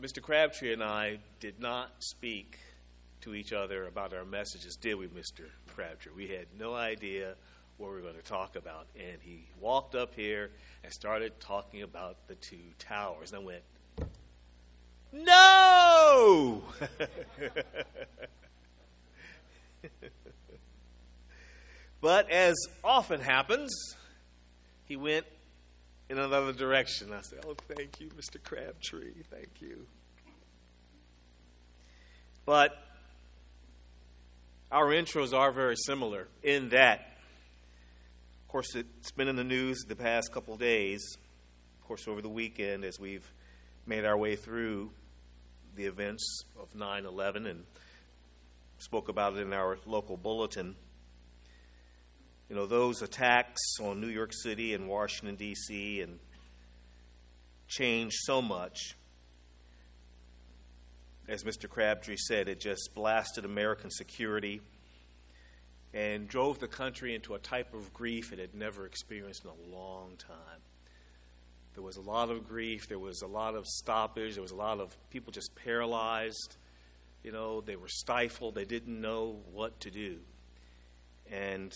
Mr. Crabtree and I did not speak to each other about our messages, did we, Mr. Crabtree? We had no idea what we were going to talk about. And he walked up here and started talking about the two towers. And I went, no! But as often happens, he went in another direction. I said, oh, thank you, Mr. Crabtree. Thank you. But our intros are very similar in that, of course, it's been in the news the past couple of days, of course, over the weekend as we've made our way through the events of 9/11 and spoke about it in our local bulletin. You know, those attacks on New York City and Washington, D.C. and changed so much. As Mr. Crabtree said, it just blasted American security and drove the country into a type of grief it had never experienced in a long time. There was a lot of grief. There was a lot of stoppage. There was a lot of people just paralyzed. You know, they were stifled. They didn't know what to do. And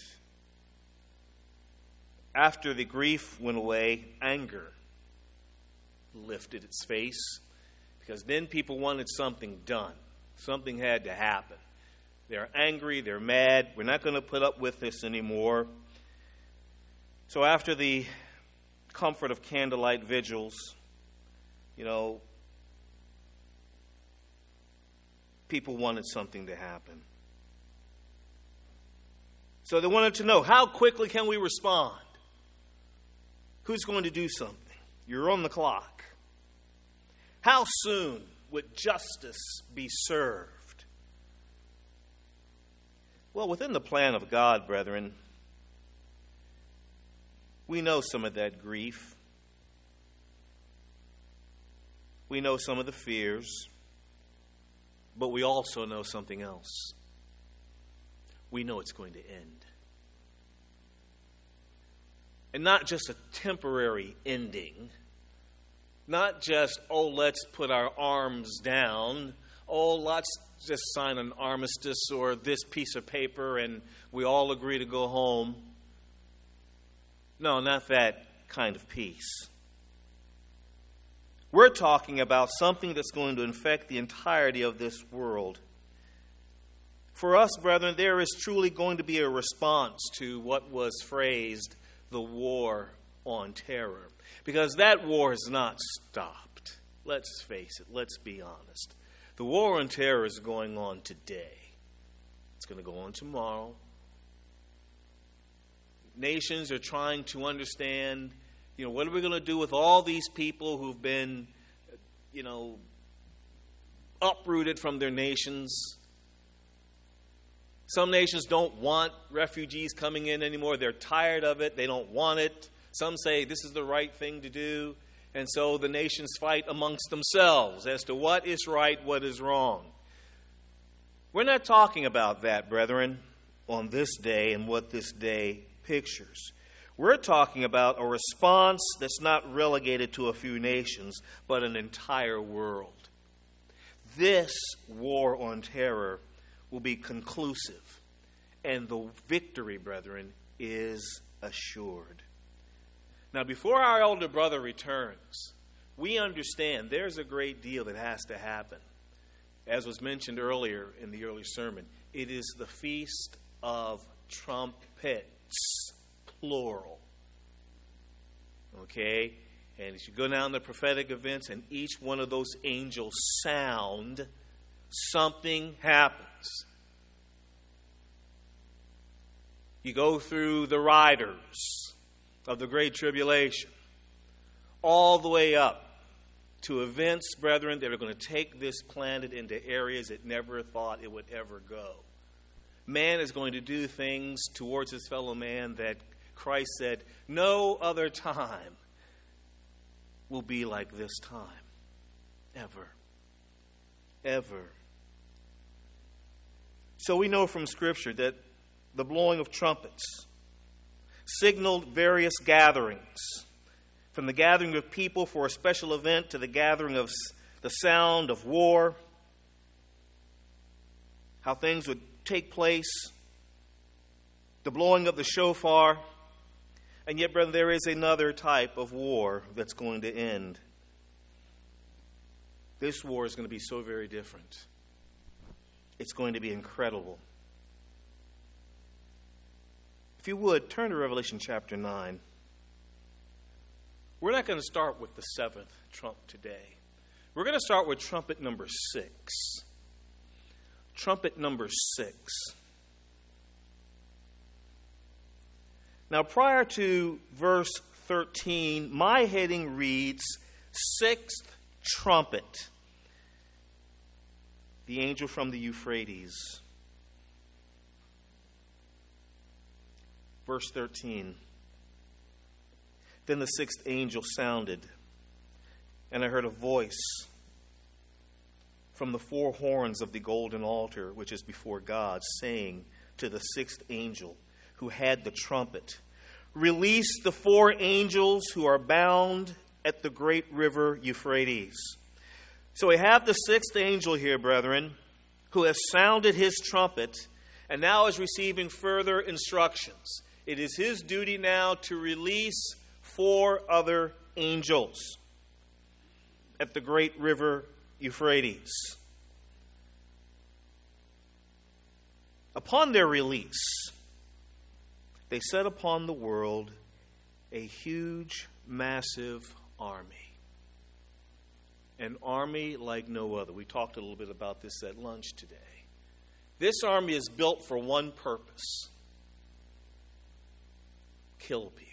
after the grief went away, anger lifted its face because then people wanted something done. Something had to happen. They're angry. They're mad. We're not going to put up with this anymore. So after the comfort of candlelight vigils, you know, people wanted something to happen. So they wanted to know, how quickly can we respond? Who's going to do something? You're on the clock. How soon would justice be served? Well, within the plan of God, brethren, we know some of that grief. We know some of the fears. But we also know something else. We know it's going to end. And not just a temporary ending. Not just, oh, let's put our arms down. Oh, let's just sign an armistice or this piece of paper and we all agree to go home. No, not that kind of peace. We're talking about something that's going to infect the entirety of this world. For us, brethren, there is truly going to be a response to what was phrased the war on terror. Because that war has not stopped. Let's face it. Let's be honest. The war on terror is going on today. It's going to go on tomorrow. Nations are trying to understand, what are we going to do with all these people who've been, uprooted from their nations? Some nations don't want refugees coming in anymore. They're tired of it. They don't want it. Some say this is the right thing to do. And so the nations fight amongst themselves as to what is right, what is wrong. We're not talking about that, brethren, on this day and what this day pictures. We're talking about a response that's not relegated to a few nations, but an entire world. This war on terror will be conclusive, and the victory, brethren, is assured. Now, before our elder brother returns, we understand there's a great deal that has to happen. As was mentioned earlier in the early sermon, it is the Feast of Trumpets, plural. Okay? And as you go down the prophetic events and each one of those angels sound, something happens. You go through the riders of the Great Tribulation, all the way up to events, brethren, that are going to take this planet into areas it never thought it would ever go. Man is going to do things towards his fellow man that Christ said, no other time will be like this time. Ever. Ever. So we know from Scripture that the blowing of trumpets signaled various gatherings, from the gathering of people for a special event to the gathering of the sound of war, how things would take place, the blowing of the shofar. And yet, brethren, there is another type of war that's going to end. This war is going to be so very different. It's going to be incredible. If you would, turn to Revelation chapter 9. We're not going to start with the seventh trump today. We're going to start with trumpet number 6. Trumpet number 6. Now, prior to verse 13, my heading reads, Sixth Trumpet. The angel from the Euphrates. Verse 13. Then the sixth angel sounded, and I heard a voice from the four horns of the golden altar, which is before God, saying to the sixth angel who had the trumpet, Release the four angels who are bound at the great river Euphrates. So we have the sixth angel here, brethren, who has sounded his trumpet and now is receiving further instructions. It is his duty now to release 4 other angels at the great river Euphrates. Upon their release, they set upon the world a huge, massive army. An army like no other. We talked a little bit about this at lunch today. This army is built for one purpose: kill people.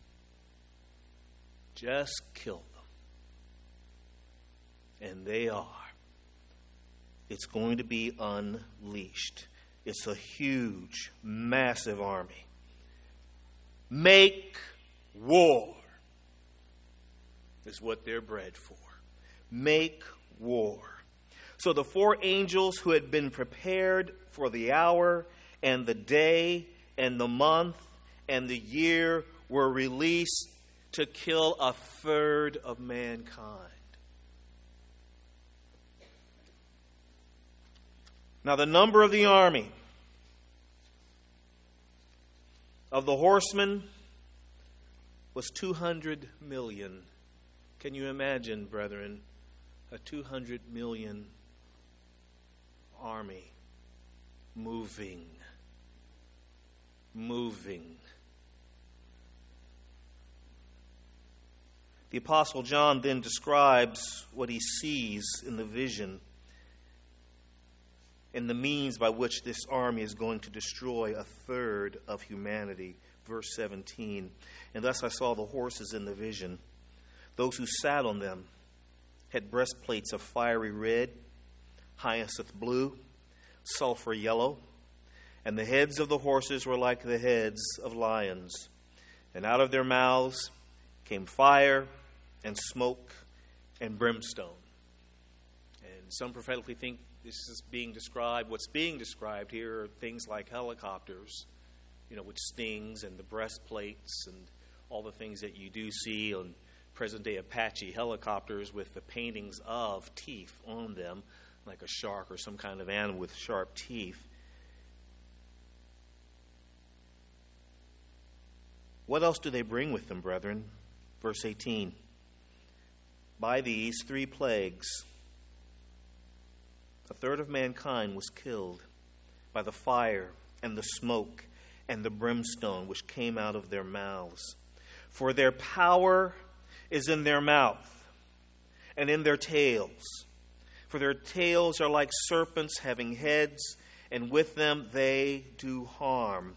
Just kill them. And they are. It's going to be unleashed. It's a huge, massive army. Make war is what they're bred for. Make war. So the 4 angels who had been prepared for the hour and the day and the month and the year were released to kill a third of mankind. Now the number of the army of the horsemen was 200 million. Can you imagine, brethren, a 200 million army moving. The Apostle John then describes what he sees in the vision and the means by which this army is going to destroy a third of humanity. Verse 17, and thus I saw the horses in the vision. Those who sat on them had breastplates of fiery red, hyacinth blue, sulfur yellow, and the heads of the horses were like the heads of lions. And out of their mouths came fire and smoke and brimstone. And some prophetically think this is being described. What's being described here are things like helicopters, with stings and the breastplates and all the things that you do see on present-day Apache helicopters with the paintings of teeth on them, like a shark or some kind of animal with sharp teeth. What else do they bring with them, brethren? Verse 18. By these 3 plagues, a third of mankind was killed by the fire and the smoke and the brimstone which came out of their mouths. For their power is in their mouth and in their tails. For their tails are like serpents having heads, and with them they do harm.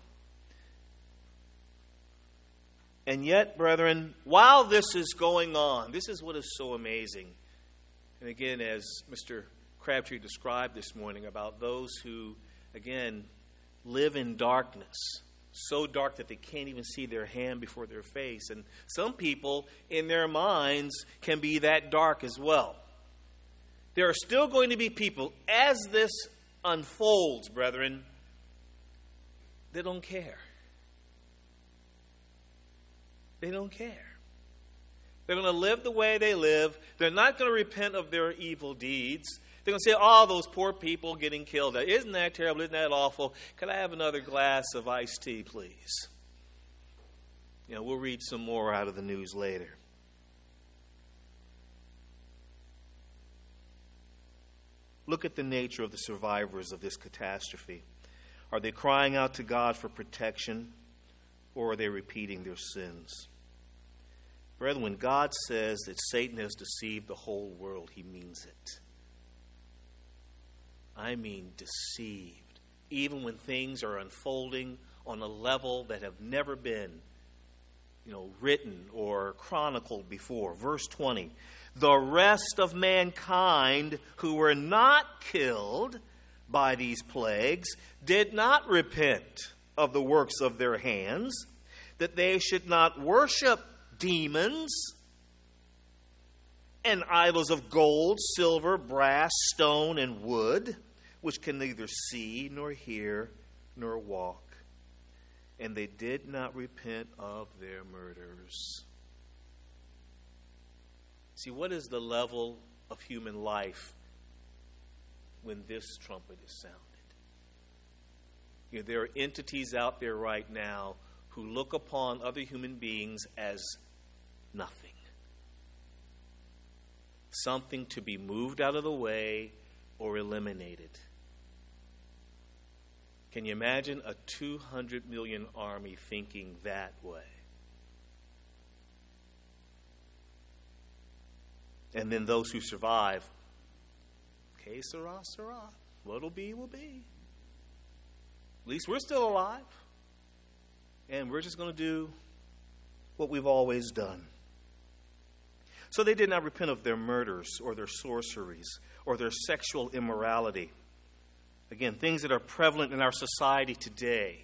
And yet, brethren, while this is going on, this is what is so amazing. And again, as Mr. Crabtree described this morning about those who, again, live in darkness, so dark that they can't even see their hand before their face. And some people, in their minds, can be that dark as well. There are still going to be people, as this unfolds, brethren, they don't care. They don't care. They're going to live the way they live. They're not going to repent of their evil deeds. They're going to say, oh, those poor people getting killed. Isn't that terrible? Isn't that awful? Could I have another glass of iced tea, please? We'll read some more out of the news later. Look at the nature of the survivors of this catastrophe. Are they crying out to God for protection, or are they repeating their sins? Brethren, when God says that Satan has deceived the whole world, he means it. I mean deceived. Even when things are unfolding on a level that have never been, written or chronicled before. Verse 20. The rest of mankind who were not killed by these plagues did not repent of the works of their hands, that they should not worship demons and idols of gold, silver, brass, stone, and wood, which can neither see nor hear nor walk. And they did not repent of their murders. See, what is the level of human life when this trumpet is sounded? There are entities out there right now who look upon other human beings as nothing. Something to be moved out of the way or eliminated. Can you imagine a 200 million army thinking that way? And then those who survive, que sera, sera. What'll be, will be. At least we're still alive. And we're just going to do what we've always done. So they did not repent of their murders or their sorceries or their sexual immorality. Again, things that are prevalent in our society today.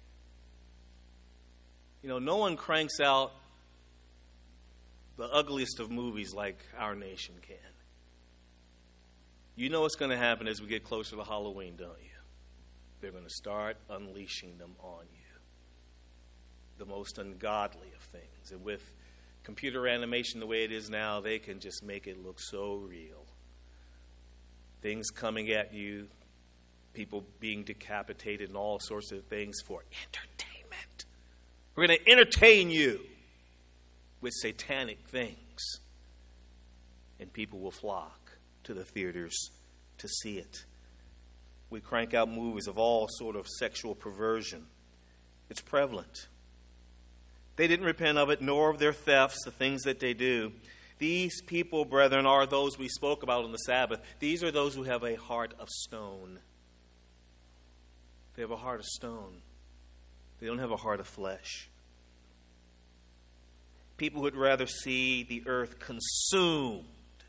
No one cranks out the ugliest of movies like our nation can. You know what's going to happen as we get closer to Halloween, don't you? They're going to start unleashing them on you. The most ungodly of things. And with computer animation the way it is now, they can just make it look so real. Things coming at you, people being decapitated and all sorts of things for entertainment. We're going to entertain you with satanic things. And people will flock to the theaters to see it. We crank out movies of all sort of sexual perversion. It's prevalent. They didn't repent of it, nor of their thefts, the things that they do. These people, brethren, are those we spoke about on the Sabbath. These are those who have a heart of stone. They have a heart of stone. They don't have a heart of flesh. People would rather see the earth consumed.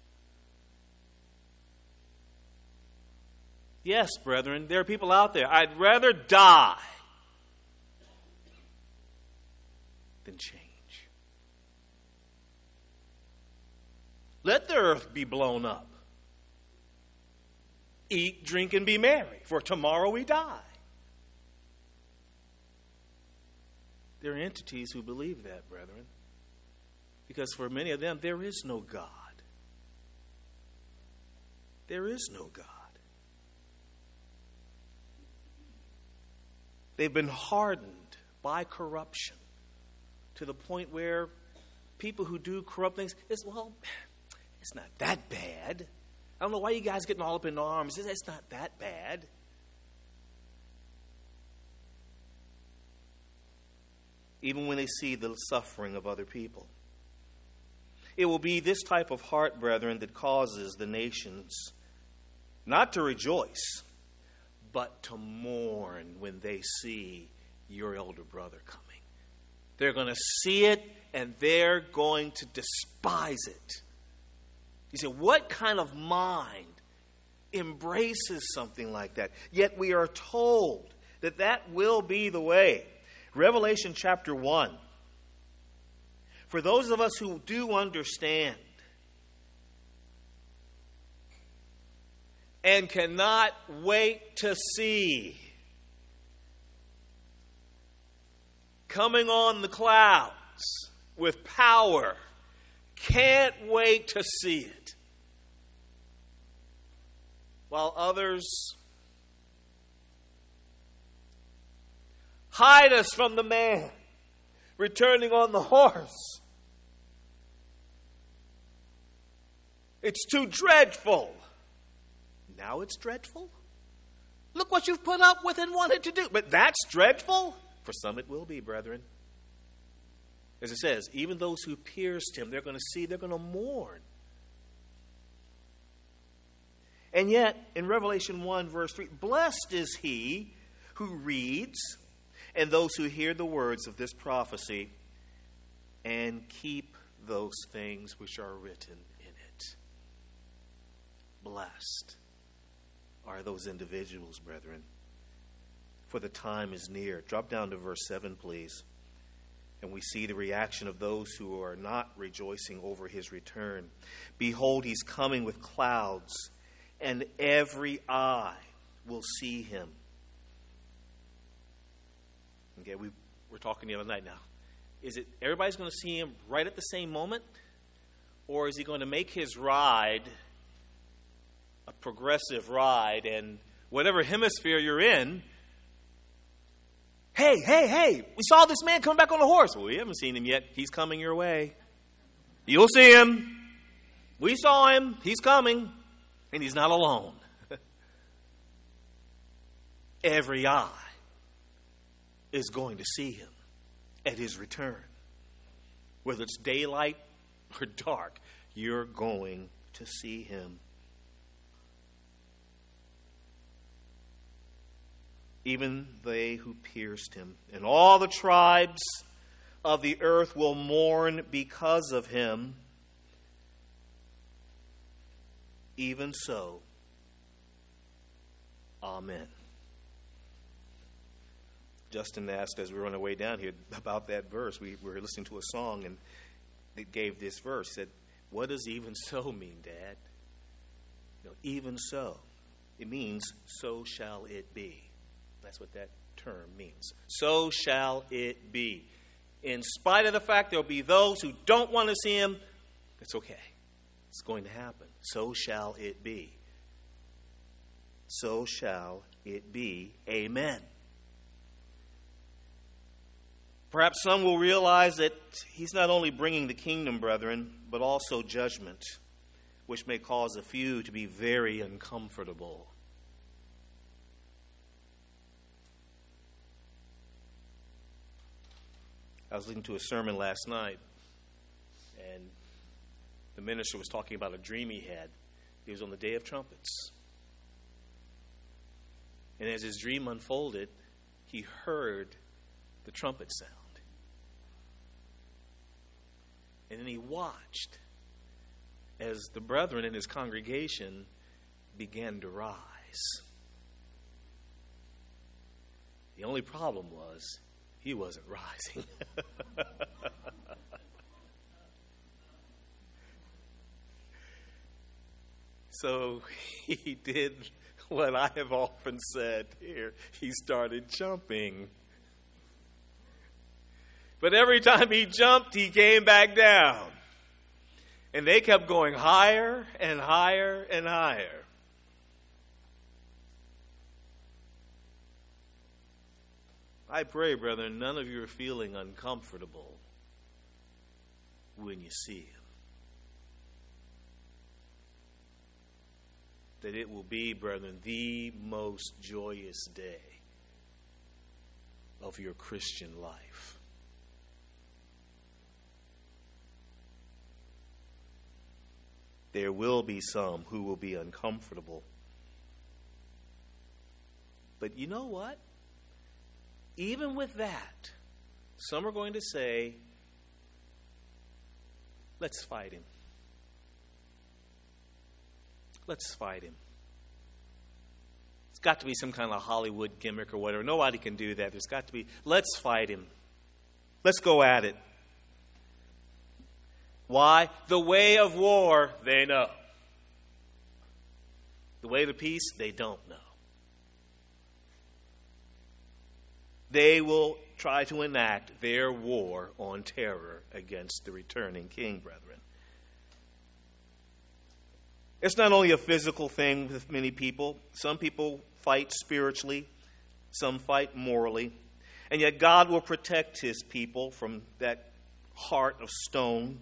Yes, brethren, there are people out there. I'd rather die than change. Let the earth be blown up. Eat, drink, and be merry, for tomorrow we die. There are entities who believe that, brethren. Because for many of them, there is no God. There is no God. They've been hardened by corruption to the point where people who do corrupt things, it's not that bad. I don't know why you guys getting all up in arms. It's not that bad. Even when they see the suffering of other people. It will be this type of heart, brethren, that causes the nations not to rejoice, but to mourn when they see your elder brother coming. They're going to see it and they're going to despise it. You say, what kind of mind embraces something like that? Yet we are told that that will be the way. Revelation chapter 1. For those of us who do understand and cannot wait to see coming on the clouds with power, can't wait to see it. While others hide us from the man returning on the horse. It's too dreadful. Now it's dreadful? Look what you've put up with and wanted to do. But that's dreadful? For some it will be, brethren. As it says, even those who pierced him, they're going to see, they're going to mourn. And yet, in Revelation 1, verse 3, blessed is he who reads and those who hear the words of this prophecy and keep those things which are written in it. Blessed are those individuals, brethren, for the time is near. Drop down to verse 7, please. And we see the reaction of those who are not rejoicing over his return. Behold, he's coming with clouds, and every eye will see him. Okay, we were talking the other night now. Is it everybody's going to see him right at the same moment? Or is he going to make his ride a progressive ride, and whatever hemisphere you're in, hey, we saw this man come back on a horse. Well, we haven't seen him yet. He's coming your way. You'll see him. We saw him. He's coming. And he's not alone. Every eye is going to see him at his return. Whether it's daylight or dark, you're going to see him. Even they who pierced him, and all the tribes of the earth will mourn because of him. Even so, amen. Justin asked as we were on our way down here about that verse. We were listening to a song and it gave this verse. He said, what does even so mean, Dad? No, even so. It means, so shall it be. That's what that term means. So shall it be. In spite of the fact there will be those who don't want to see him, it's okay. It's going to happen. So shall it be. So shall it be. Amen. Perhaps some will realize that he's not only bringing the kingdom, brethren, but also judgment, which may cause a few to be very uncomfortable. I was listening to a sermon last night, and the minister was talking about a dream he had. It was on the Day of Trumpets. And as his dream unfolded, he heard the trumpet sound. And then he watched as the brethren in his congregation began to rise. The only problem was he wasn't rising. So he did what I have often said here. He started jumping. But every time he jumped, he came back down. And they kept going higher and higher and higher. I pray, brethren, none of you are feeling uncomfortable when you see him. That it will be, brethren, the most joyous day of your Christian life. There will be some who will be uncomfortable. But you know what? Even with that, some are going to say, let's fight him. Let's fight him. It's got to be some kind of Hollywood gimmick or whatever. Nobody can do that. There's got to be, let's fight him. Let's go at it. Why? The way of war, they know. The way to peace, they don't know. They will try to enact their war on terror against the returning king, brethren. It's not only a physical thing with many people. Some people fight spiritually. Some fight morally. And yet God will protect his people from that heart of stone.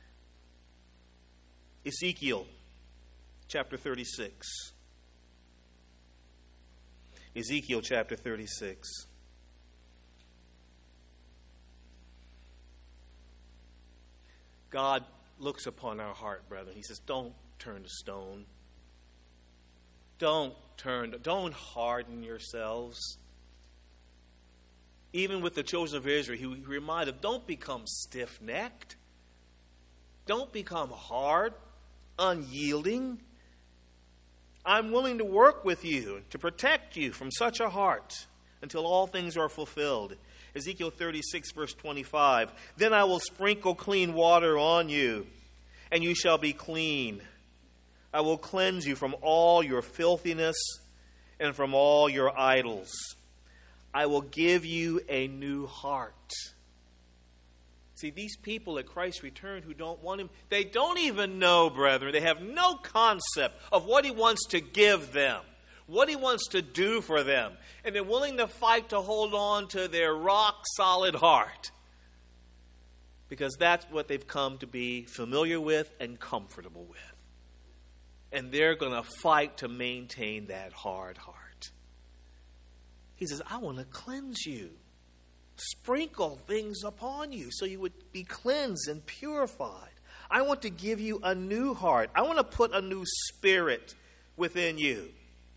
Ezekiel chapter 36. Ezekiel chapter 36. God looks upon our heart, brethren. He says, don't turn to stone. Don't harden yourselves. Even with the children of Israel, he reminded them, don't become stiff-necked. Don't become hard, unyielding. I'm willing to work with you, to protect you from such a heart until all things are fulfilled. Ezekiel 36, verse 25. Then I will sprinkle clean water on you, and you shall be clean. I will cleanse you from all your filthiness and from all your idols. I will give you a new heart. See, these people at Christ's return who don't want him, they don't even know, brethren. They have no concept of what he wants to give them, what he wants to do for them. And they're willing to fight to hold on to their rock-solid heart, because that's what they've come to be familiar with and comfortable with. And they're going to fight to maintain that hard heart. He says, I want to cleanse you. Sprinkle things upon you so you would be cleansed and purified. I want to give you a new heart. I want to put a new spirit within you.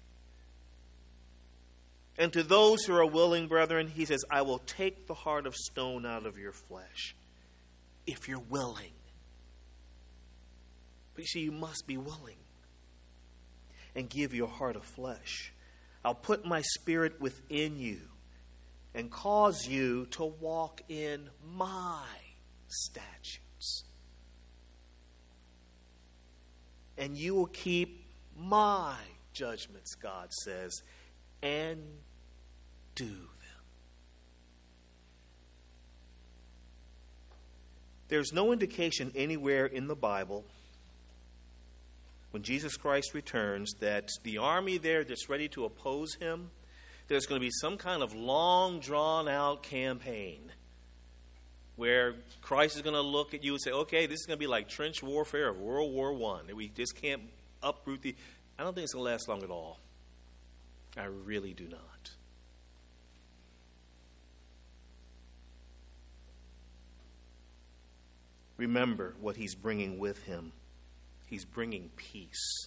And to those who are willing, brethren, he says, I will take the heart of stone out of your flesh. If you're willing. But you see, you must be willing. And give your heart of flesh. I'll put my spirit within you and cause you to walk in my statutes. And you will keep my judgments, God says, and do them. There's no indication anywhere in the Bible when Jesus Christ returns that the army there that's ready to oppose him, there's going to be some kind of long, drawn-out campaign where Christ is going to look at you and say, okay, this is going to be like trench warfare of World War I. We just can't uproot the... I don't think it's going to last long at all. I really do not. Remember what he's bringing with him. He's bringing peace.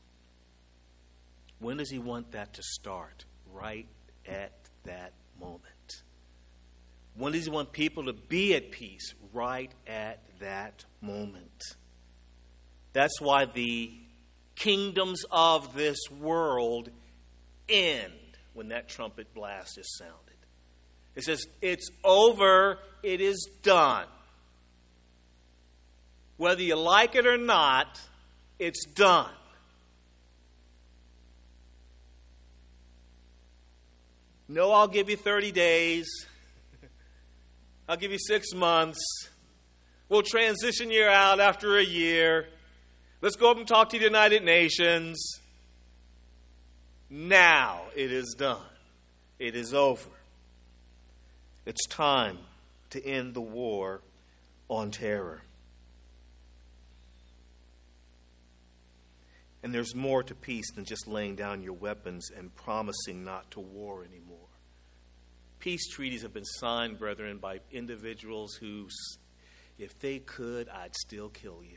When does he want that to start? Right at that moment. When does he want people to be at peace? Right at that moment. That's why the kingdoms of this world end when that trumpet blast is sounded. It says, it's over, it is done. Whether you like it or not, it's done. No, I'll give you 30 days. I'll give you 6 months. We'll transition you out after a year. Let's go up and talk to the United Nations. Now it is done. It is over. It's time to end the war on terror. And there's more to peace than just laying down your weapons and promising not to war anymore. Peace treaties have been signed, brethren, by individuals who, if they could, I'd still kill you.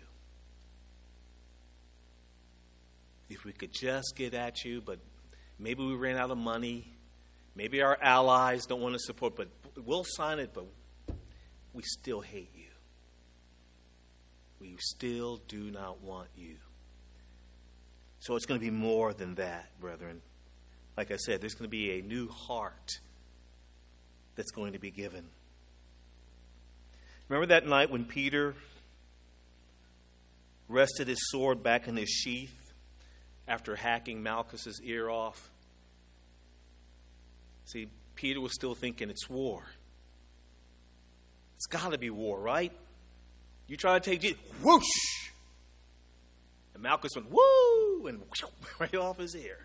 If we could just get at you, but maybe we ran out of money. Maybe our allies don't want to support, but we'll sign it, but we still hate you. We still do not want you. So it's going to be more than that, brethren. Like I said, there's going to be a new heart that's going to be given. Remember that night when Peter rested his sword back in his sheath after hacking Malchus's ear off? See, Peter was still thinking it's war. It's got to be war, right? You try to take Jesus, whoosh! And Malchus went, woo! do, and right off his ear.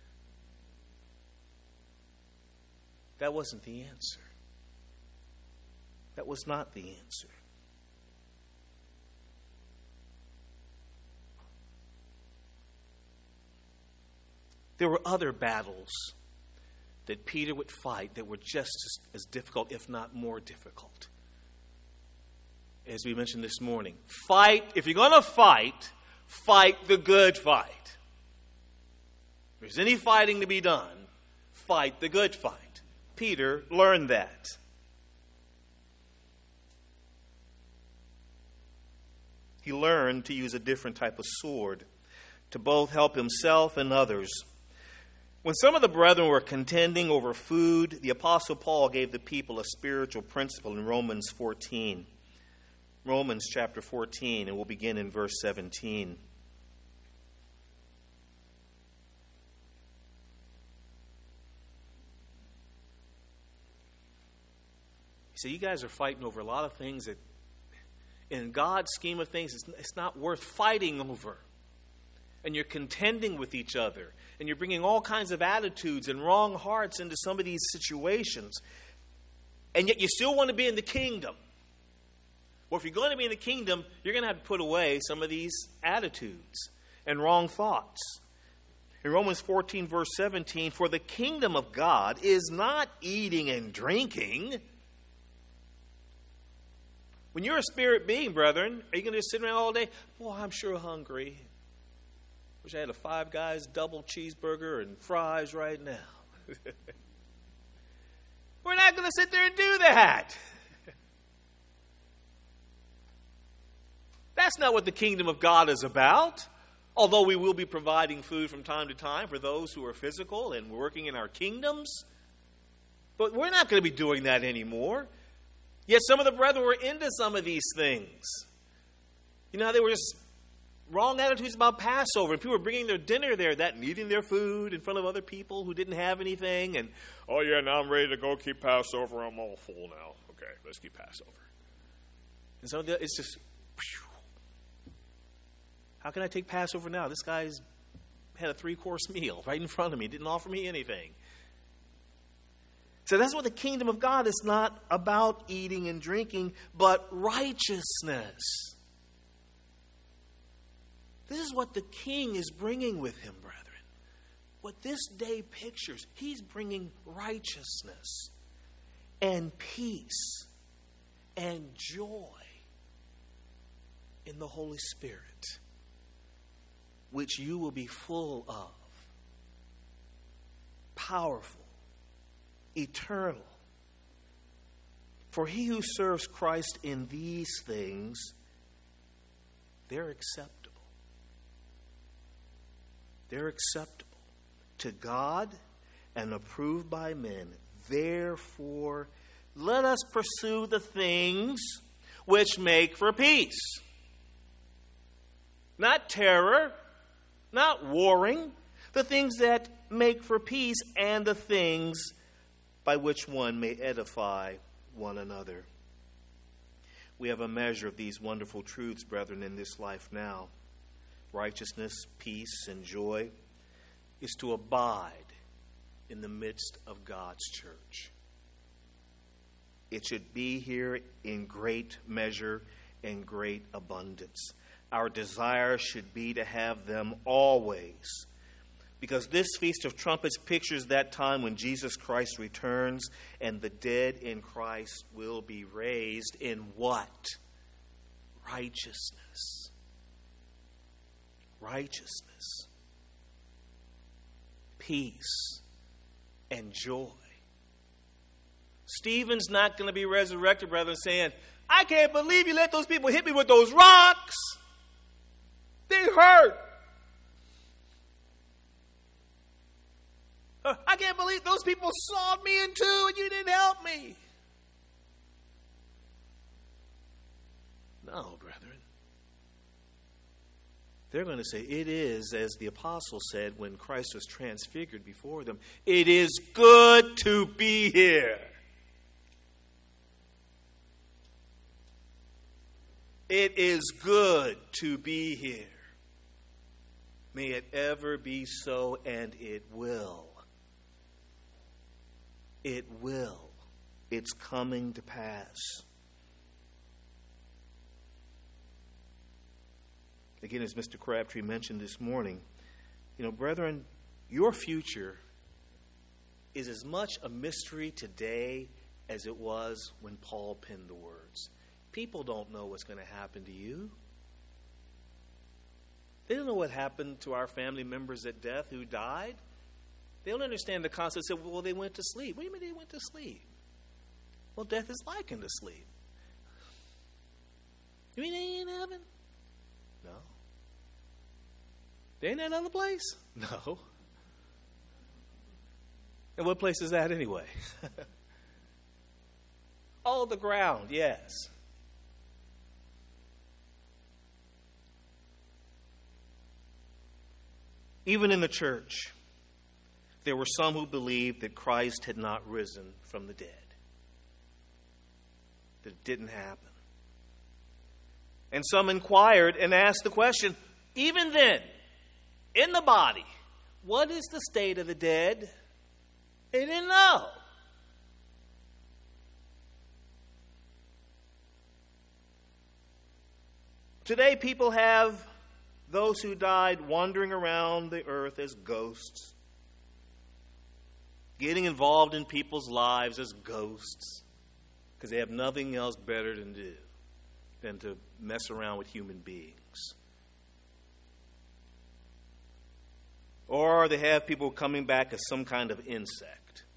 That wasn't the answer. That was not the answer. There were other battles that Peter would fight that were just as difficult, if not more difficult. As we mentioned this morning, if you're going to fight the good fight. If there's any fighting to be done, fight the good fight. Peter learned that. He learned to use a different type of sword to both help himself and others. When some of the brethren were contending over food, the Apostle Paul gave the people a spiritual principle in Romans 14. Romans chapter 14, and we'll begin in verse 17. So you guys are fighting over a lot of things that, in God's scheme of things, it's not worth fighting over. And you're contending with each other. And you're bringing all kinds of attitudes and wrong hearts into some of these situations. And yet you still want to be in the kingdom. Well, if you're going to be in the kingdom, you're going to have to put away some of these attitudes and wrong thoughts. In Romans 14, verse 17, for the kingdom of God is not eating and drinking. When you're a spirit being, brethren, are you going to just sit around all day? Boy, I'm sure hungry. Wish I had a Five Guys double cheeseburger and fries right now. We're not going to sit there and do that. That's not what the kingdom of God is about. Although we will be providing food from time to time for those who are physical and working in our kingdoms. But we're not going to be doing that anymore. Yet some of the brethren were into some of these things. You know how they were just wrong attitudes about Passover, and people were bringing their dinner there, and eating their food in front of other people who didn't have anything, and, oh yeah, now I'm ready to go keep Passover, I'm all full now. Okay, let's keep Passover. And so it's just, how can I take Passover now? This guy's had a 3-course meal right in front of me, didn't offer me anything. So that's what the kingdom of God is not about, eating and drinking, but righteousness. This is what the king is bringing with him, brethren. What this day pictures, he's bringing righteousness and peace and joy in the Holy Spirit, which you will be full of, powerful, eternal. For he who serves Christ in these things, they're acceptable. They're acceptable to God and approved by men. Therefore, let us pursue the things which make for peace. Not terror, not warring, the things that make for peace and the things by which one may edify one another. We have a measure of these wonderful truths, brethren, in this life now. Righteousness, peace, and joy is to abide in the midst of God's church. It should be here in great measure and great abundance. Our desire should be to have them always, because this Feast of Trumpets pictures that time when Jesus Christ returns and the dead in Christ will be raised in what? Righteousness. Righteousness, peace, and joy. Stephen's not going to be resurrected, brethren, saying, I can't believe you let those people hit me with those rocks. They hurt. I can't believe those people sawed me in two and you didn't help me. No, brethren. They're going to say, it is, as the apostle said when Christ was transfigured before them, it is good to be here. It is good to be here. May it ever be so, and it will. It will. It's coming to pass. Again, as Mr. Crabtree mentioned this morning, brethren, your future is as much a mystery today as it was when Paul penned the words. People don't know what's going to happen to you. They don't know what happened to our family members at death who died. They don't understand the concept of, well, they went to sleep. What do you mean they went to sleep? Well, death is likened to sleep. You mean they ain't in heaven? No. They ain't in that other place? No. And what place is that anyway? Oh, the ground, yes. Even in the church, there were some who believed that Christ had not risen from the dead. That it didn't happen. And some inquired and asked the question, even then, in the body, what is the state of the dead? They didn't know. Today, people have those who died wandering around the earth as ghosts, getting involved in people's lives as ghosts, because they have nothing else better to do than to mess around with human beings. Or they have people coming back as some kind of insect.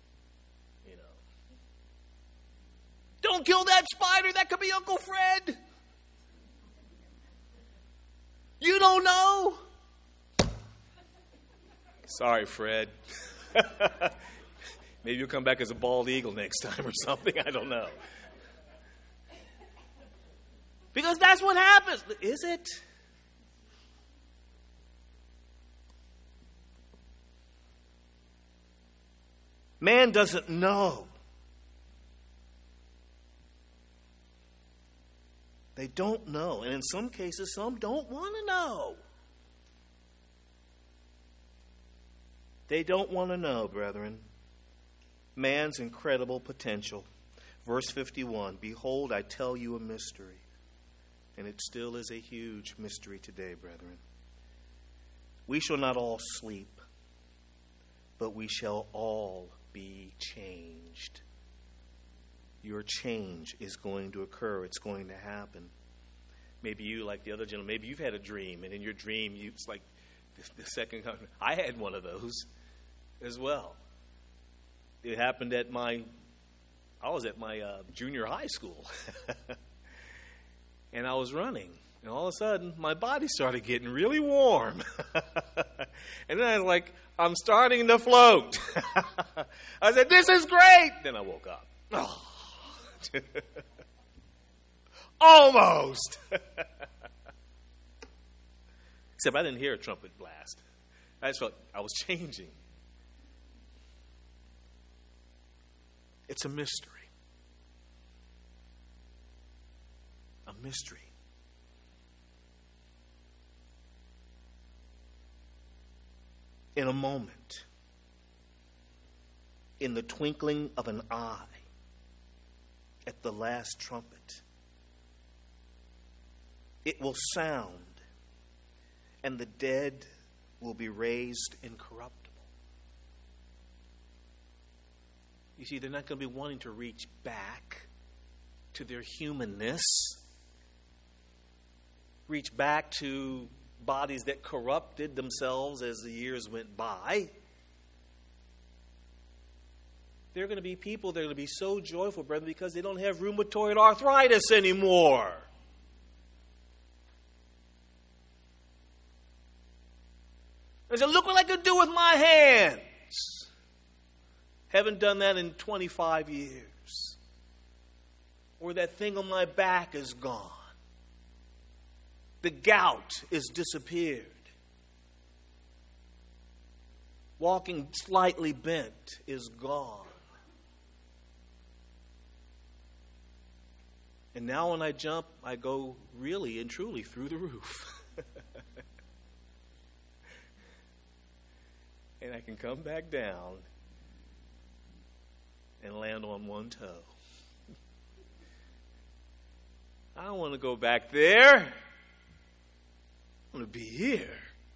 Don't kill that spider, that could be Uncle Fred. You don't know? Sorry, Fred. Maybe you'll come back as a bald eagle next time or something. I don't know. Because that's what happens. Is it? Man doesn't know. They don't know. And in some cases, some don't want to know. They don't want to know, brethren. Man's incredible potential. Verse 51, behold, I tell you a mystery. And it still is a huge mystery today, brethren. We shall not all sleep, but we shall all be changed. Your change is going to occur. It's going to happen. Maybe you, like the other gentleman, maybe you've had a dream, and in your dream, it's like the second. I had one of those as well. It happened I was at my junior high school, and I was running, and all of a sudden, my body started getting really warm, and then I was like, I'm starting to float. I said, this is great. Then I woke up. Oh. Almost. Except I didn't hear a trumpet blast. I just felt I was changing. It's a mystery. A mystery. In a moment, in the twinkling of an eye, at the last trumpet, it will sound, and the dead will be raised incorruptible. You see, they're not going to be wanting to reach back to their humanness, reach back to bodies that corrupted themselves as the years went by. There are going to be people that are going to be so joyful, brother, because they don't have rheumatoid arthritis anymore. They say, look what I could do with my hands. Haven't done that in 25 years. Or that thing on my back is gone. The gout is disappeared. Walking slightly bent is gone. And now when I jump, I go really and truly through the roof. and I can come back down and land on one toe. I don't want to go back there. I want to be here.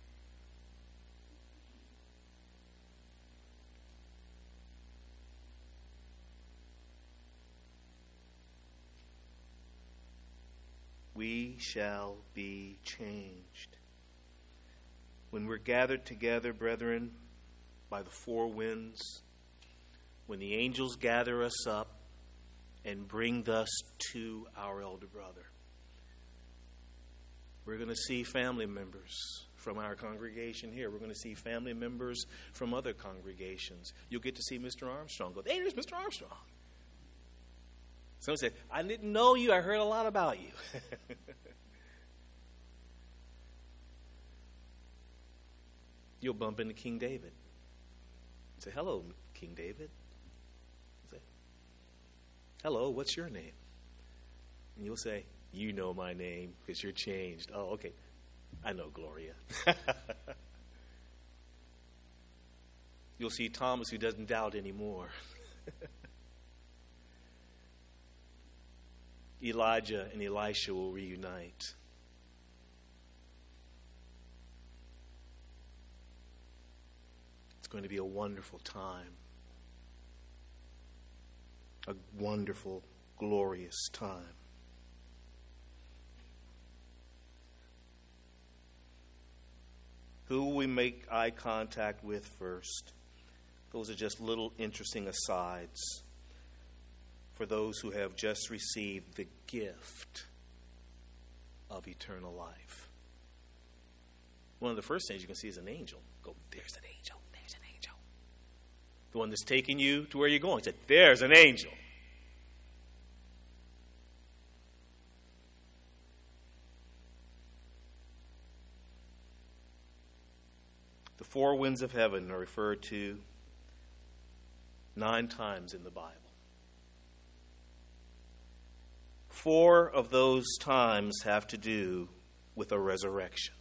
We shall be changed. When we're gathered together, brethren, by the four winds, when the angels gather us up and bring us to our elder brother, we're going to see family members from our congregation here. We're going to see family members from other congregations. You'll get to see Mr. Armstrong. Go, hey, there's Mr. Armstrong. Someone said, I didn't know you. I heard a lot about you. You'll bump into King David. Say, hello, King David. Say, hello, what's your name? And you'll say, you know my name because you're changed. Oh, okay. I know Gloria. You'll see Thomas who doesn't doubt anymore. Elijah and Elisha will reunite. It's going to be a wonderful time. A wonderful, glorious time. Who will we make eye contact with first? Those are just little interesting asides for those who have just received the gift of eternal life. One of the first things you can see is an angel. Go, there's an angel, there's an angel. The one that's taking you to where you're going. Said, there's an angel. The four winds of heaven are referred to 9 times in the Bible. 4 of those times have to do with a resurrection.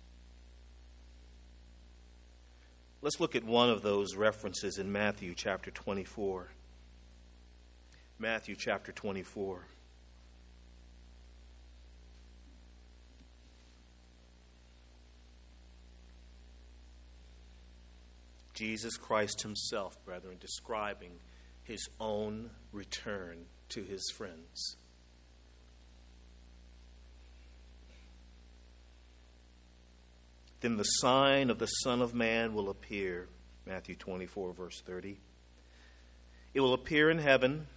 Let's look at one of those references in Matthew chapter 24. Matthew chapter 24. Jesus Christ himself, brethren, describing his own return to his friends. Then the sign of the Son of Man will appear. Matthew 24, verse 30. It will appear in heaven.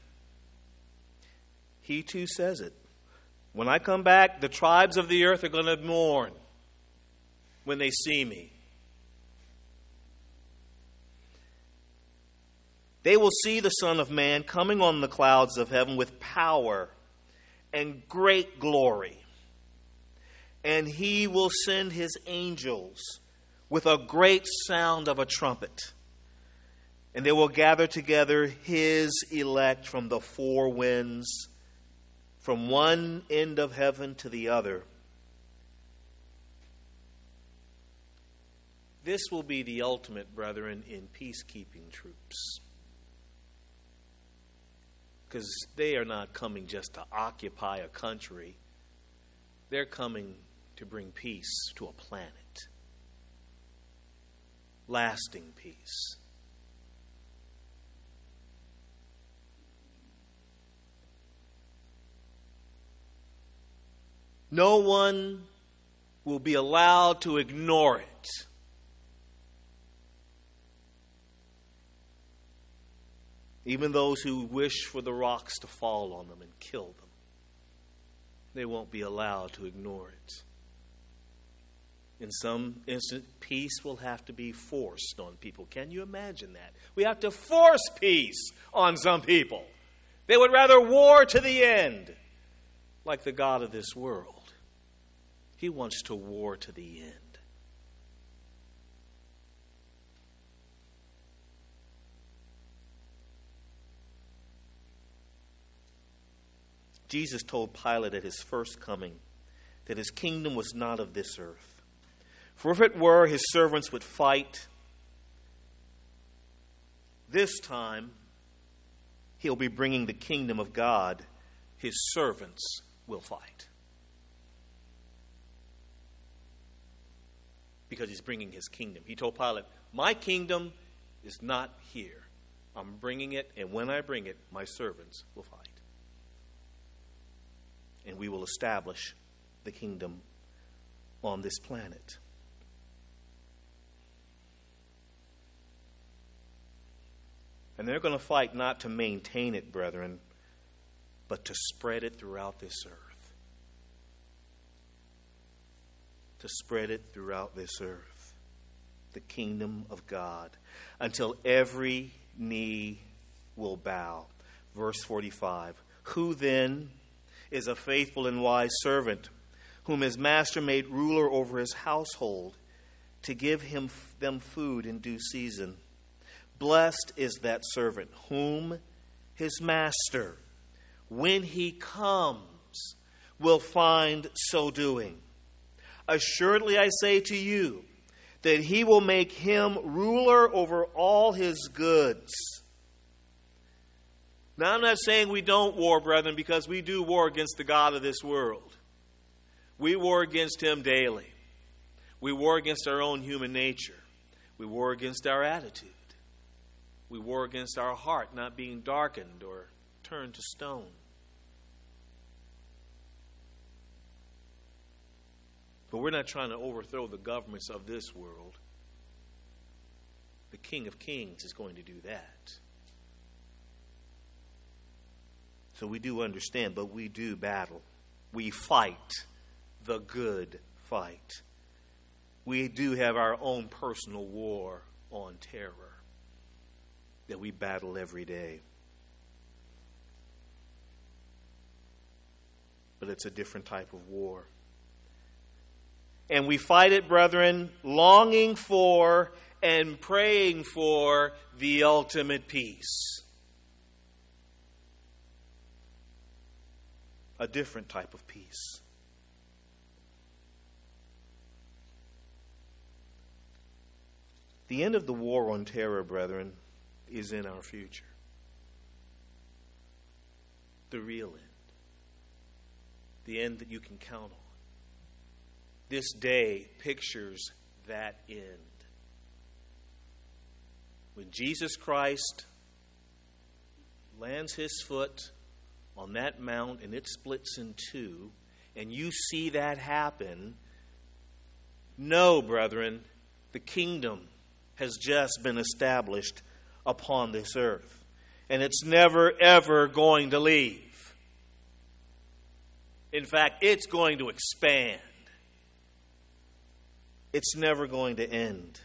He too says it. When I come back, the tribes of the earth are going to mourn when they see me. They will see the Son of Man coming on the clouds of heaven with power and great glory. And he will send his angels with a great sound of a trumpet. And they will gather together his elect from the 4 winds, from one end of heaven to the other. This will be the ultimate, brethren, in peacekeeping troops. Because they are not coming just to occupy a country. They're coming to bring peace to a planet. Lasting peace. No one will be allowed to ignore it. Even those who wish for the rocks to fall on them and kill them, they won't be allowed to ignore it. In some instance, peace will have to be forced on people. Can you imagine that? We have to force peace on some people. They would rather war to the end, like the God of this world. He wants to war to the end. Jesus told Pilate at his first coming that his kingdom was not of this earth. For if it were, his servants would fight This time, he'll be bringing the kingdom of God. His servants will fight. Because he's bringing his kingdom. He told Pilate, my kingdom is not here. I'm bringing it, and when I bring it, my servants will fight. And we will establish the kingdom on this planet. And they're going to fight not to maintain it, brethren, but to spread it throughout this earth. To spread it throughout this earth. The kingdom of God. Until every knee will bow. Verse 45. Who then is a faithful and wise servant, whom his master made ruler over his household, to give them food in due season? Blessed is that servant whom his master, when he comes, will find so doing. Assuredly I say to you, that he will make him ruler over all his goods. Now, I'm not saying we don't war, brethren, because we do war against the god of this world. We war against him daily. We war against our own human nature. We war against our attitude. We war against our heart not being darkened or turned to stone. But we're not trying to overthrow the governments of this world. The King of Kings is going to do that. So we do understand, but we do battle. We fight the good fight. We do have our own personal war on terror that we battle every day. But it's a different type of war. And we fight it, brethren, longing for and praying for the ultimate peace. A different type of peace. The end of the war on terror, brethren, is in our future. The real end. The end that you can count on. This day pictures that end. When Jesus Christ lands his foot on that mount and it splits in two, and you see that happen, know, brethren, the kingdom has just been established upon this earth. And it's never, ever going to leave. In fact, it's going to expand. It's never going to end.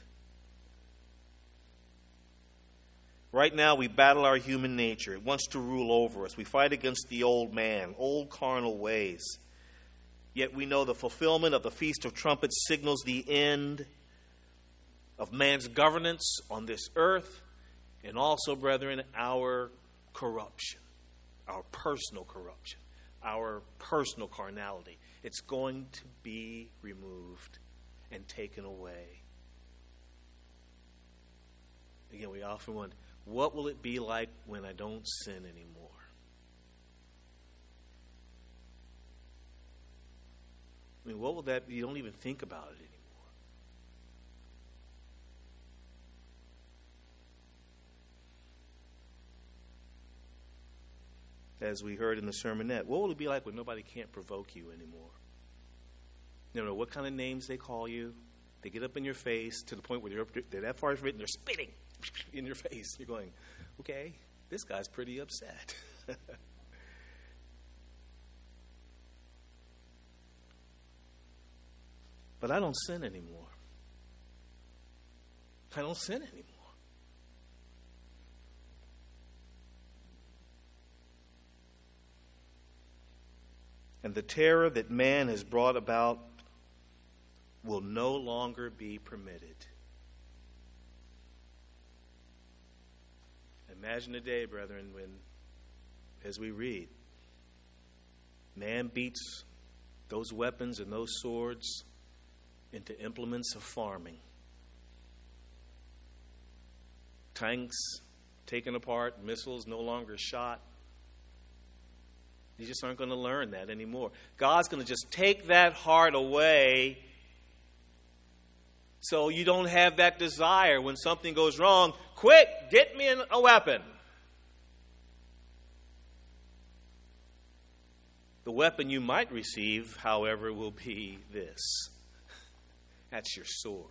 Right now, we battle our human nature. It wants to rule over us. We fight against the old man, old carnal ways. Yet we know the fulfillment of the Feast of Trumpets signals the end of man's governance on this earth, and also, brethren, our corruption, our personal corruption, our personal carnality. It's going to be removed and taken away. Again, we often wonder, what will it be like when I don't sin anymore? I mean, what will that be? You don't even think about it anymore. As we heard in the sermonette, what will it be like when nobody can't provoke you anymore? You know what kind of names they call you. They get up in your face to the point where they're that far written, they're spitting in your face. You're going, okay, this guy's pretty upset. But I don't sin anymore. I don't sin anymore. And the terror that man has brought about will no longer be permitted. Imagine a day, brethren, when, as we read, man beats those weapons and those swords into implements of farming. Tanks, taken apart, missiles no longer shot. You just aren't going to learn that anymore. God's going to just take that heart away so you don't have that desire when something goes wrong. Quick, get me a weapon. The weapon you might receive, however, will be this. That's your sword.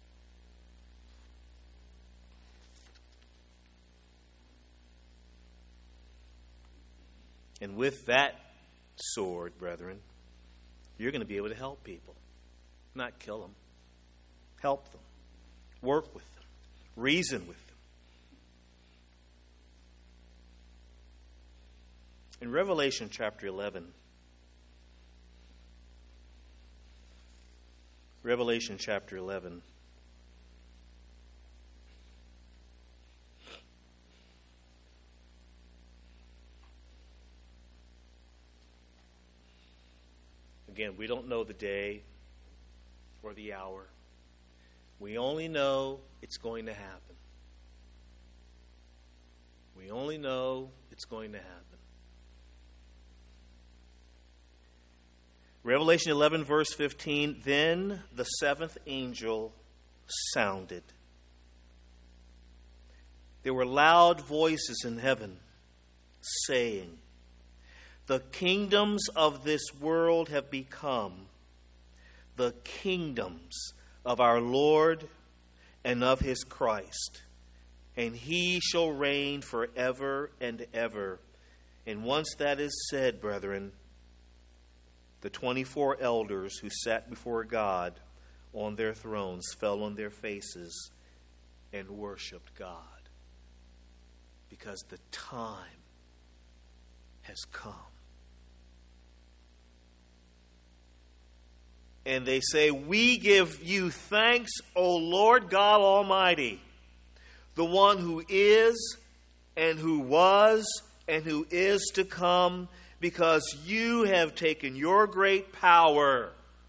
And with that sword, brethren, you're going to be able to help people. Not kill them. Help them. Work with them. Reason with them. In Revelation chapter 11, again, we don't know the day or the hour. We only know it's going to happen. We only know it's going to happen. Revelation 11, verse 15, then the seventh angel sounded. There were loud voices in heaven saying, the kingdoms of this world have become the kingdoms of our Lord and of his Christ, and he shall reign forever and ever. And once that is said, brethren, the 24 elders who sat before God on their thrones fell on their faces and worshiped God, because the time has come. And they say, we give you thanks, O Lord God Almighty, the one who is and who was and who is to come, because you have taken your great power.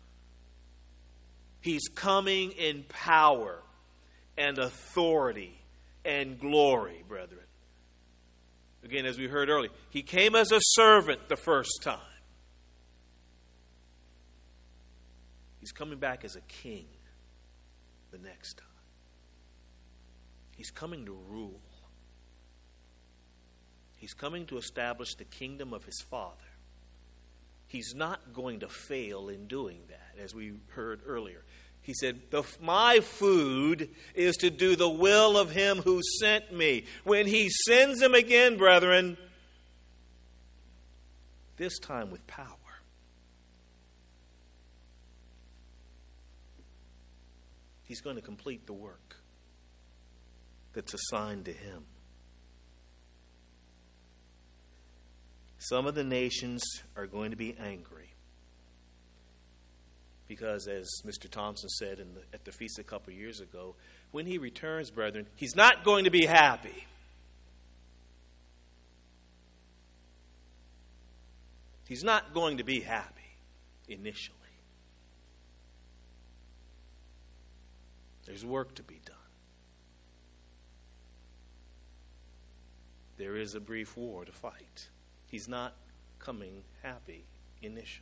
He's coming in power and authority and glory, brethren. Again, as we heard earlier, he came as a servant the first time. He's coming back as a king the next time. He's coming to rule. He's coming to establish the kingdom of his Father. He's not going to fail in doing that, as we heard earlier. He said, my food is to do the will of him who sent me. When he sends him again, brethren, this time with power. He's going to complete the work that's assigned to him. Some of the nations are going to be angry because, as Mr. Thompson said at the feast a couple of years ago, when he returns, brethren, he's not going to be happy. He's not going to be happy initially. There's work to be done. There is a brief war to fight. He's not coming happy initially.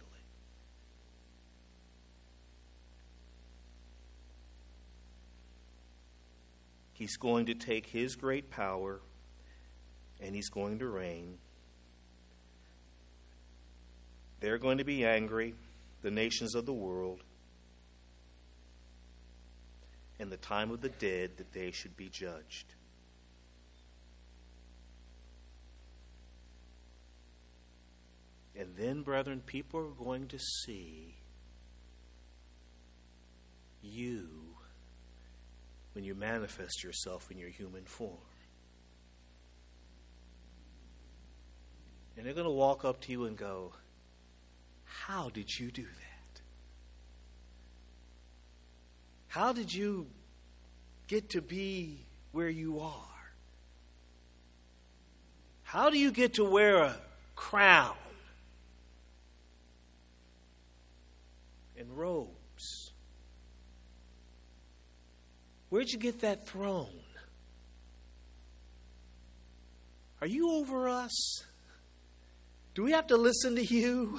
He's going to take his great power and he's going to reign. They're going to be angry, the nations of the world, and the time of the dead that they should be judged. And then, brethren, people are going to see you when you manifest yourself in your human form. And they're going to walk up to you and go, how did you do that? How did you get to be where you are? How do you get to wear a crown and robes? Where'd you get that throne? Are you over us? Do we have to listen to you?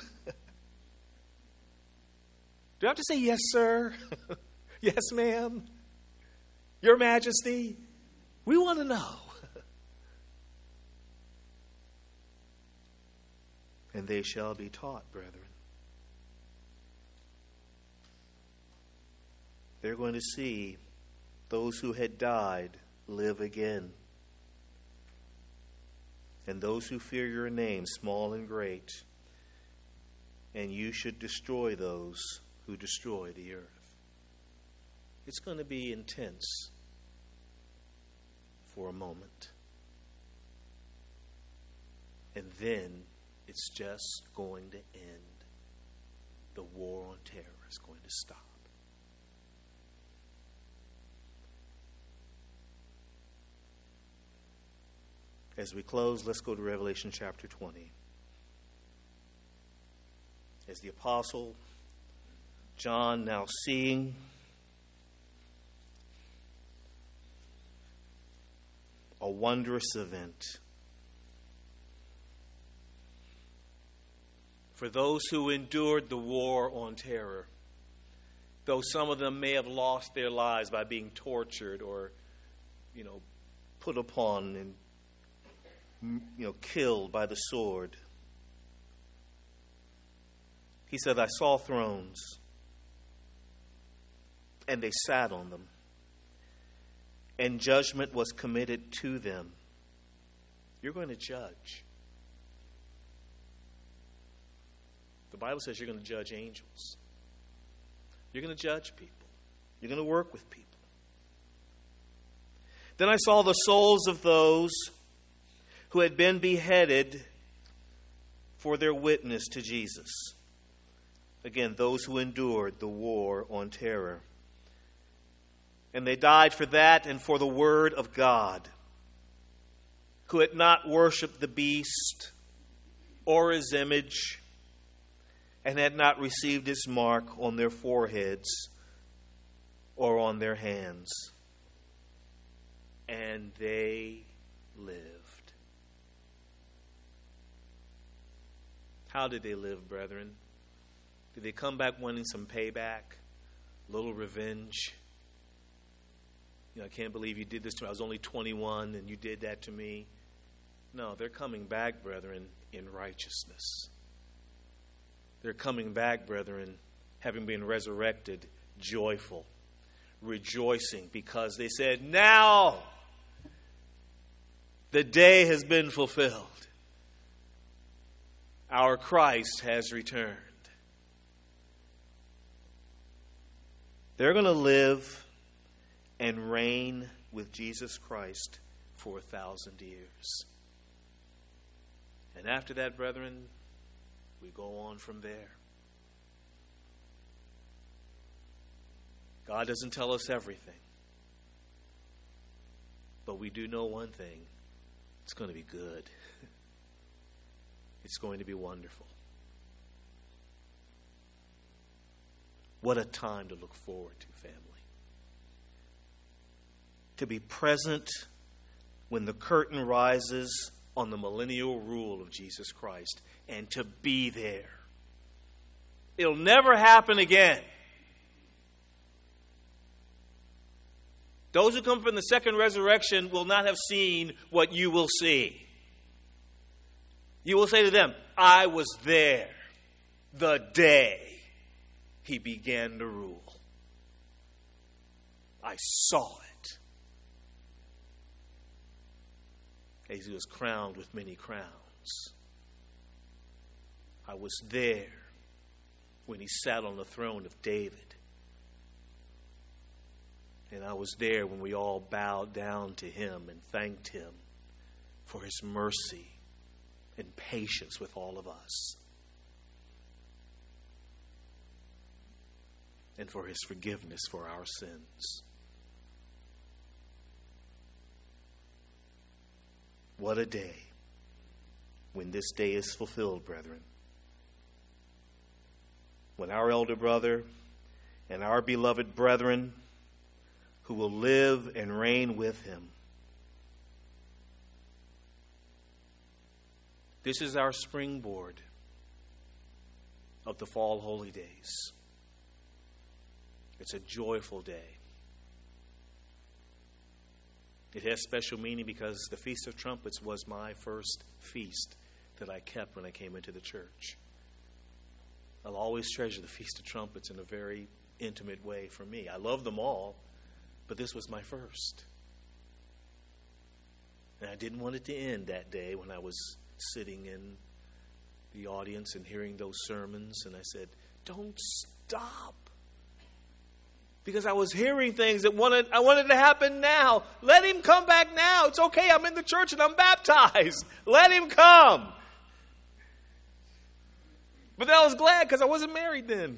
Do I have to say, yes, sir? Yes, ma'am? Your Majesty? We want to know. And they shall be taught, brethren. They're going to see those who had died live again. And those who fear your name, small and great. And you should destroy those who destroy the earth. It's going to be intense for a moment. And then it's just going to end. The war on terror is going to stop. As we close, let's go to Revelation chapter 20. As the Apostle John, now seeing a wondrous event for those who endured the war on terror, though some of them may have lost their lives by being tortured or, put upon and killed by the sword. He said, I saw thrones, and they sat on them, and judgment was committed to them. You're going to judge. The Bible says you're going to judge angels. You're going to judge people. You're going to work with people. Then I saw the souls of those who had been beheaded for their witness to Jesus. Again, those who endured the war on terror. And they died for that and for the word of God, who had not worshipped the beast or his image, and had not received his mark on their foreheads or on their hands. And they lived. How did they live, brethren? Did they come back wanting some payback? A little revenge? I can't believe you did this to me. I was only 21 and you did that to me. No, they're coming back, brethren, in righteousness. They're coming back, brethren, having been resurrected, joyful, rejoicing, because they said, now the day has been fulfilled. Our Christ has returned. They're going to live and reign with Jesus Christ for 1,000 years. And after that, brethren, we go on from there. God doesn't tell us everything. But we do know one thing. It's going to be good. It's going to be wonderful. What a time to look forward to, family. To be present when the curtain rises on the millennial rule of Jesus Christ, and to be there. It'll never happen again. Those who come from the second resurrection will not have seen what you will see. You will say to them, I was there the day he began to rule. I saw it. As he was crowned with many crowns. I was there when he sat on the throne of David. And I was there when we all bowed down to him and thanked him for his mercy and patience with all of us. And for his forgiveness for our sins. What a day when this day is fulfilled, brethren. When our elder brother and our beloved brethren who will live and reign with him This is our springboard of the fall holy days. It's a joyful day. It has special meaning because the Feast of Trumpets was my first feast that I kept when I came into the church. I'll always treasure the Feast of Trumpets in a very intimate way for me. I love them all, but this was my first. And I didn't want it to end that day when I was sitting in the audience and hearing those sermons. And I said, don't stop. Because I was hearing things that I wanted to happen now. Let him come back now. It's okay. I'm in the church and I'm baptized. Let him come. But then I was glad because I wasn't married then.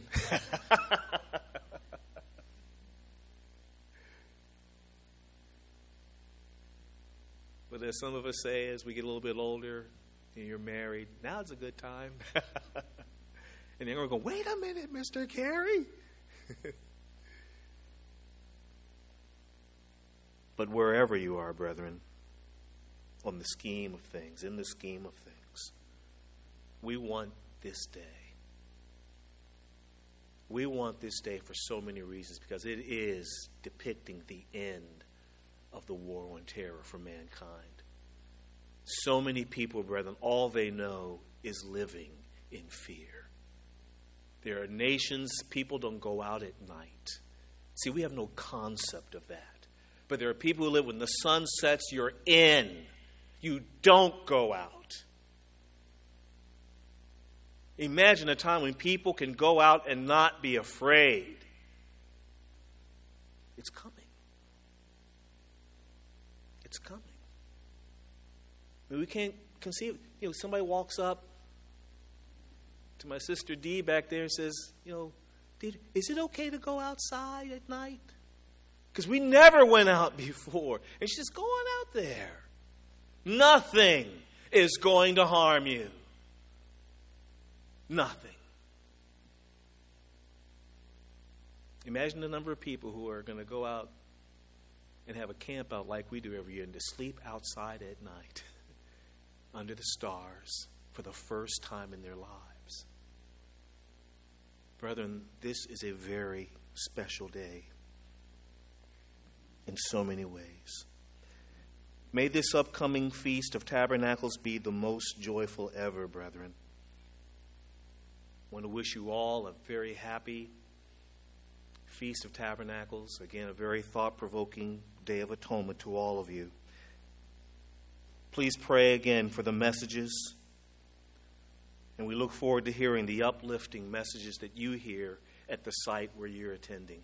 But as some of us say, as we get a little bit older and you're married, now's a good time. And then we're going, wait a minute, Mr. Carey. But wherever you are, brethren, on the scheme of things, in the scheme of things, we want this day. We want this day for so many reasons because it is depicting the end of the war on terror for mankind. So many people, brethren, all they know is living in fear. There are nations, people don't go out at night. See, we have no concept of that. But there are people who live when the sun sets, you're in. You don't go out. Imagine a time when people can go out and not be afraid. It's coming. It's coming. I mean, we can't conceive. Somebody walks up to my sister Dee back there and says, Dee, is it okay to go outside at night? Because we never went out before. And she says, go on out there. Nothing is going to harm you. Nothing. Imagine the number of people who are going to go out and have a camp out like we do every year and to sleep outside at night under the stars for the first time in their lives. Brethren, this is a very special day in so many ways. May this upcoming Feast of Tabernacles be the most joyful ever, brethren. I want to wish you all a very happy Feast of Tabernacles. Again, a very thought-provoking Day of Atonement to all of you. Please pray again for the messages. And we look forward to hearing the uplifting messages that you hear at the site where you're attending.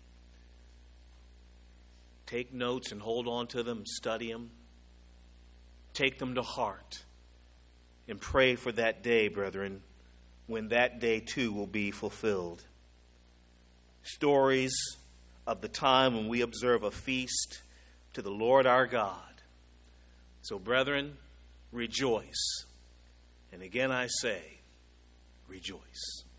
Take notes and hold on to them, study them. Take them to heart. And pray for that day, brethren, when that day too will be fulfilled. Stories of the time when we observe a feast to the Lord our God. So, brethren, rejoice. And again I say, rejoice.